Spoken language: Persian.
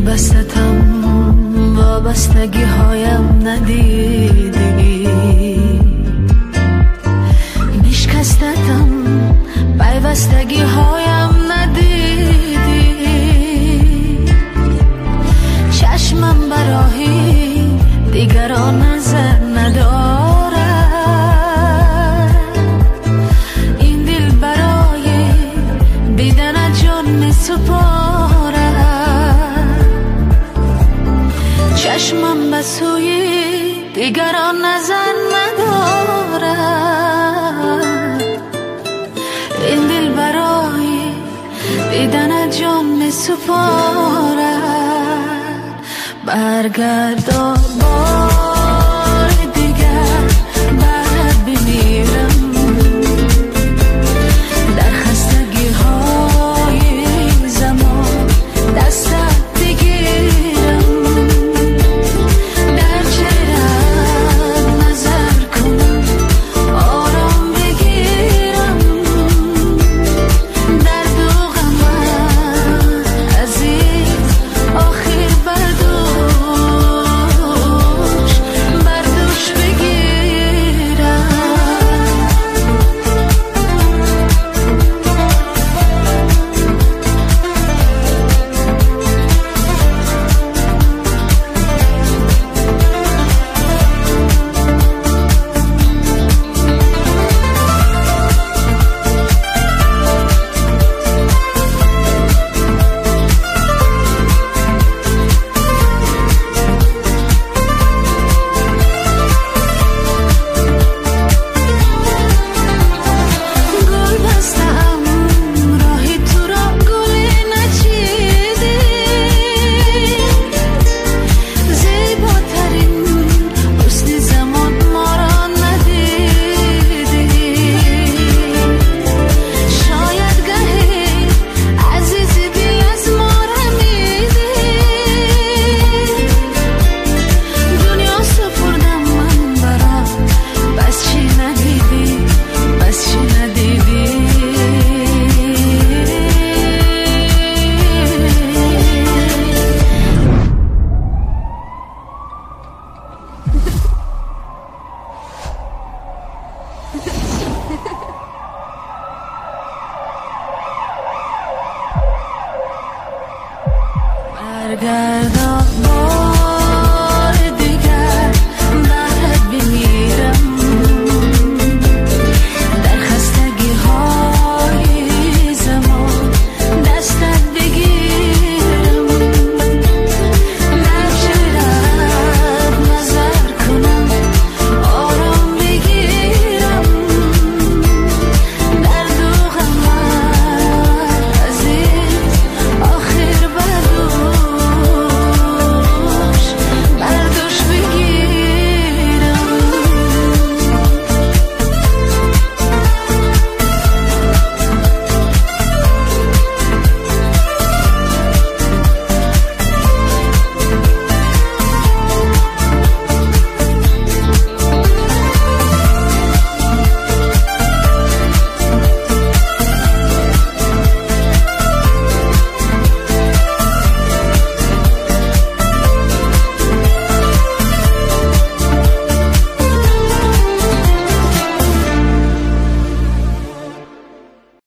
وسطم وابستگی هایم ندیدی، میشکستتم پیوستگی هایم ندیدی، چشمم برای دیگران نظر ندارد، این دل برای دیدن جان میسپارد، چشمم به سوی دیگران نظر ندارد، این دل برای دیدن جان میسپارد. برگردا بار دیگر برات بمیرم، در خستگی های زمان دستت بگیرم، در چهره‌ات نظر کنم آرام بگیرم، درد و غمت عزیز آخر بردوش بگیرم. برگردان